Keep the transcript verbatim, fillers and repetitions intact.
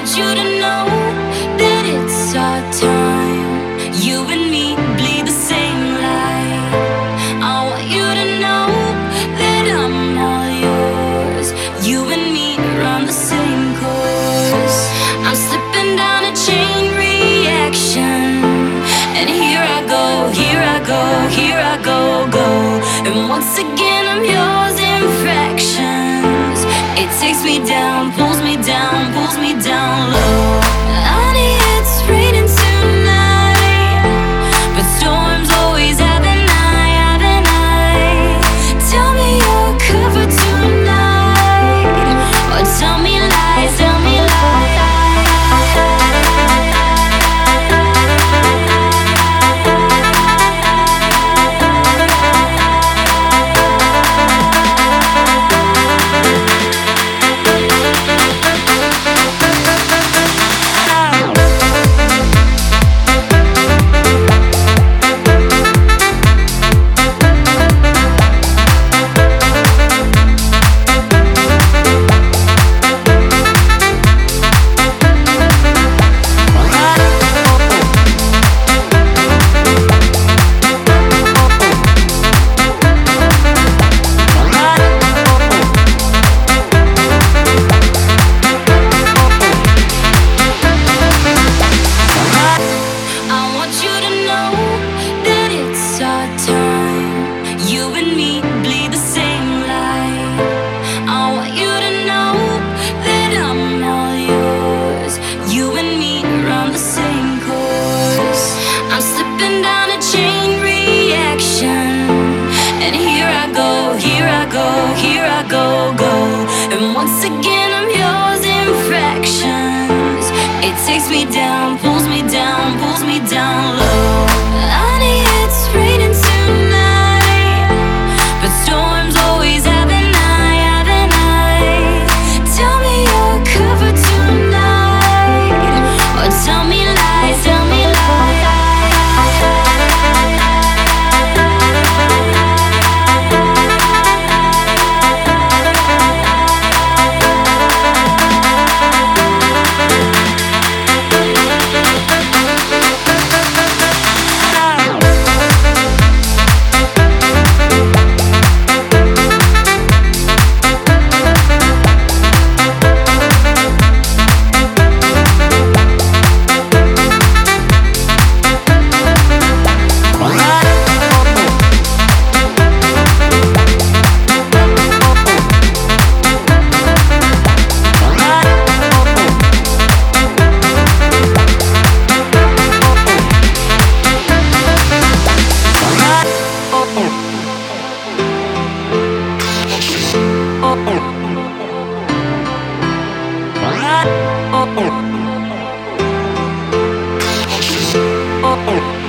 want you to know that it's our time. You and me bleed the same light. I want you to know that I'm all yours. You and me run the same course. I'm slipping down a chain reaction, and here I go, here I go, here I go, go. And once again I'm yours in fractions. It takes me down, pulls me down, pulls me down low. Honey, it's raining tonight, but storms always have an eye, have an eye. Tell me you're covered tonight, or tell me lies, tell me lies. Go, go, and once again I'm yours in fractions. It takes me down, pulls me down, pulls me down low. Honey, it's raining tonight, but storms always have an eye, have an eye. Tell me you're covered tonight, or tell me lies, tell me lies. Oh,